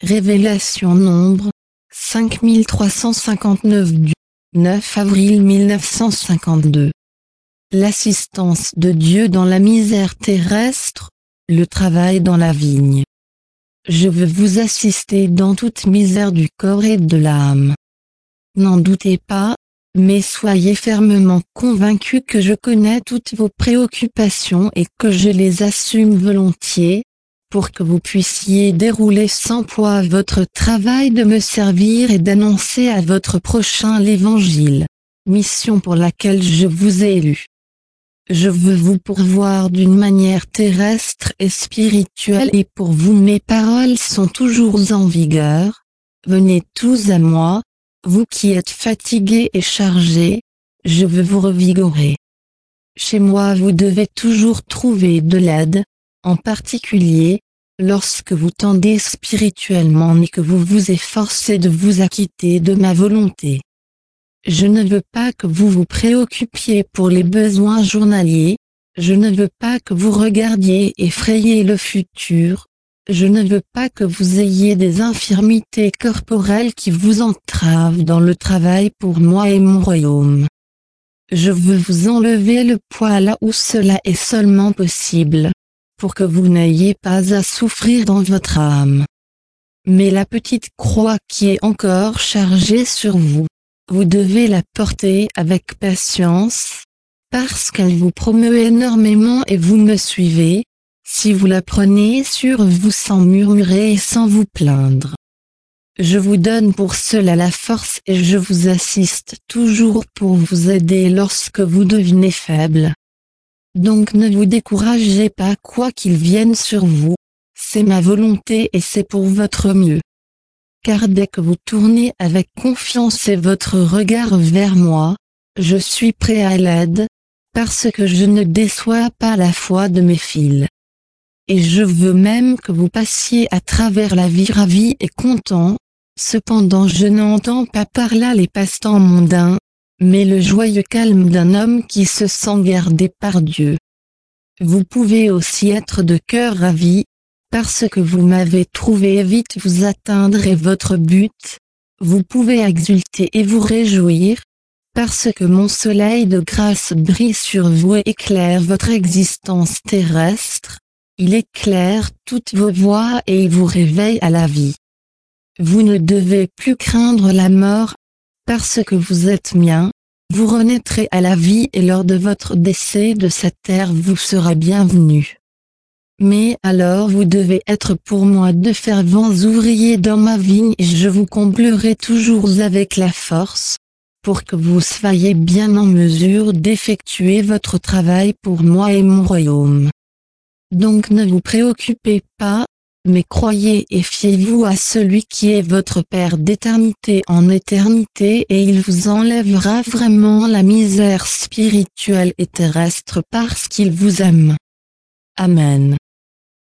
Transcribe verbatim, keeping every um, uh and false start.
Révélation Nombre, cinq mille trois cent cinquante-neuf du neuf avril mille neuf cent cinquante-deux. L'assistance de Dieu dans la misère terrestre, le travail dans la vigne. Je veux vous assister dans toute misère du corps et de l'âme. N'en doutez pas, mais soyez fermement convaincus que je connais toutes vos préoccupations et que je les assume volontiers, pour que vous puissiez dérouler sans poids votre travail de me servir et d'annoncer à votre prochain l'Évangile, mission pour laquelle je vous ai élu. Je veux vous pourvoir d'une manière terrestre et spirituelle et pour vous mes paroles sont toujours en vigueur. Venez tous à moi, vous qui êtes fatigués et chargés, je veux vous revigorer. Chez moi vous devez toujours trouver de l'aide, en particulier, lorsque vous tendez spirituellement et que vous vous efforcez de vous acquitter de ma volonté. Je ne veux pas que vous vous préoccupiez pour les besoins journaliers, je ne veux pas que vous regardiez effrayer le futur, je ne veux pas que vous ayez des infirmités corporelles qui vous entravent dans le travail pour moi et mon royaume. Je veux vous enlever le poids là où cela est seulement possible, pour que vous n'ayez pas à souffrir dans votre âme. Mais la petite croix qui est encore chargée sur vous, vous devez la porter avec patience, parce qu'elle vous promeut énormément et vous me suivez, si vous la prenez sur vous sans murmurer et sans vous plaindre. Je vous donne pour cela la force et je vous assiste toujours pour vous aider lorsque vous devenez faible. Donc ne vous découragez pas quoi qu'il vienne sur vous, c'est ma volonté et c'est pour votre mieux. Car dès que vous tournez avec confiance et votre regard vers moi, je suis prêt à l'aide, parce que je ne déçois pas la foi de mes fils. Et je veux même que vous passiez à travers la vie ravis et contents, cependant je n'entends pas par là les passe-temps mondains, mais le joyeux calme d'un homme qui se sent gardé par Dieu. Vous pouvez aussi être de cœur ravi, parce que vous m'avez trouvé et vite vous atteindrez votre but, vous pouvez exulter et vous réjouir, parce que mon soleil de grâce brille sur vous et éclaire votre existence terrestre, il éclaire toutes vos voies et il vous réveille à la vie. Vous ne devez plus craindre la mort, parce que vous êtes mien, vous renaîtrez à la vie et lors de votre décès de cette terre vous serez bienvenu. Mais alors vous devez être pour moi de fervents ouvriers dans ma vigne et je vous comblerai toujours avec la force, pour que vous soyez bien en mesure d'effectuer votre travail pour moi et mon royaume. Donc ne vous préoccupez pas, mais croyez et fiez-vous à celui qui est votre Père d'éternité en éternité et il vous enlèvera vraiment la misère spirituelle et terrestre parce qu'il vous aime. Amen.